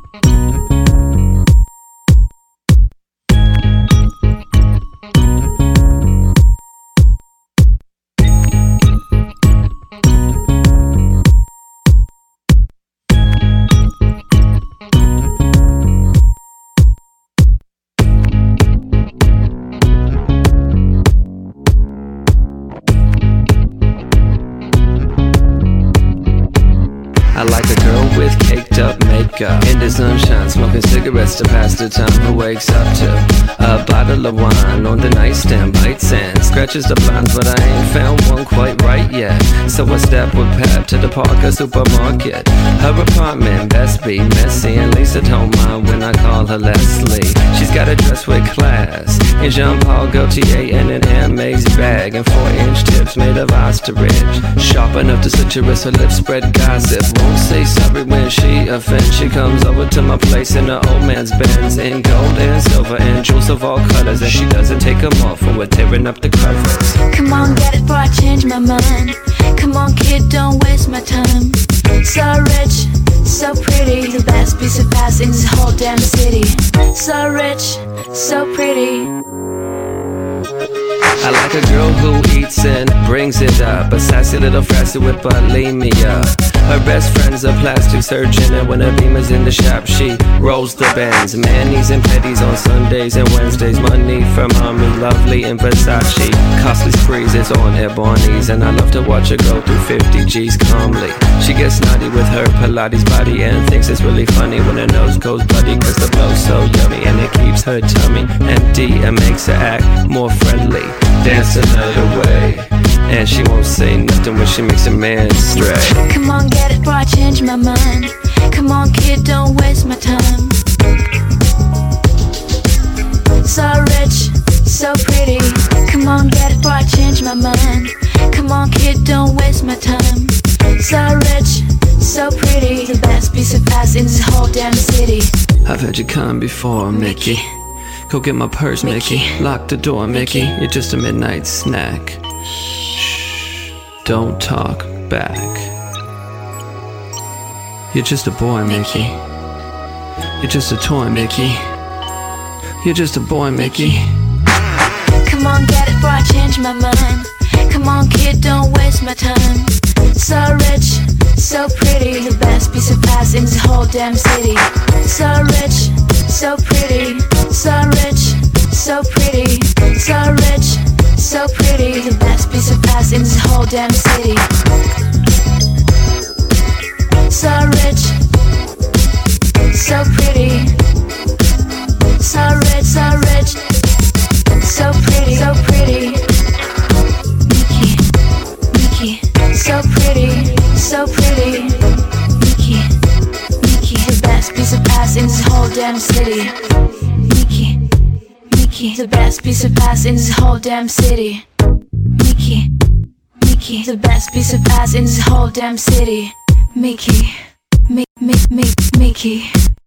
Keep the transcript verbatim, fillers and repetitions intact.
I like a girl with caked up makeup, in the sunshine, smoking cigarettes to pass the time. Who wakes up to a bottle of wine on the nightstand, bites and scratches the blinds, but I ain't found one quite right yet. So I step with Pep to the Parker supermarket. Her apartment best be messy, and Lisa don't mind when I call her Leslie. She's got a dress with class in Jean Paul Gaultier and an Hermes bag, and four inch tips made of ostrich, sharp enough to suture her lips spread gossip. Won't say sorry when she offends. She comes over to my place in her old man's Benz, in gold and silver and jewels of all colors, and she doesn't take them off when we're tearing up the covers. Come on, get it before I change my mind. Come on, kid, don't waste my time. So rich, so pretty, the best piece of ass in this whole damn city. So rich, so pretty. I like a girl who eats and brings it up, a sassy little fressy with bulimia. Her best friend's a plastic surgeon, and when her beamer's in the shop, she rolls the bends. Manis and petties on Sundays and Wednesdays. Money from Mommy Lovely and Versace. Costly sprees is on Air Barney's, and I love to watch her go through fifty G's calmly. She gets naughty with her Pilates body and thinks it's really funny when her nose goes bloody, cause the blow's so yummy and it keeps her tummy empty and makes her act more friendly. Dance the night away, and she won't say nothing when she makes a man stray. Come on, get it before I change my mind. Come on, kid, don't waste my time. So rich, so pretty. Come on, get it before I change my mind. Come on, kid, don't waste my time. So rich, so pretty, the best piece of ass in this whole damn city. I've had you come before, Mickey. Go get my purse, Mickey. Mickey. Lock the door, Mickey. Mickey. You're just a midnight snack. Shh. Don't talk back. You're just a boy, Mickey. Mickey. You're just a toy, Mickey. You're just a boy, Mickey. Come on, get it before I change my mind. Come on, kid, don't waste my time. So rich, so pretty, the best piece of ass in this whole damn city. So rich, so pretty, so rich, so pretty, so rich, so pretty, the best piece of ass in this whole damn city. So rich, so pretty, so rich, so rich, so pretty, so pretty. Mickey, Mickey, so pretty, so pretty. Mickey, Mickey, the best piece of ass in this whole damn city. Mickey, Mickey, the best piece of ass in this whole damn city. Mickey, Mickey, the best piece of ass in this whole damn city. Mickey, Mickey, Mickey, Mickey.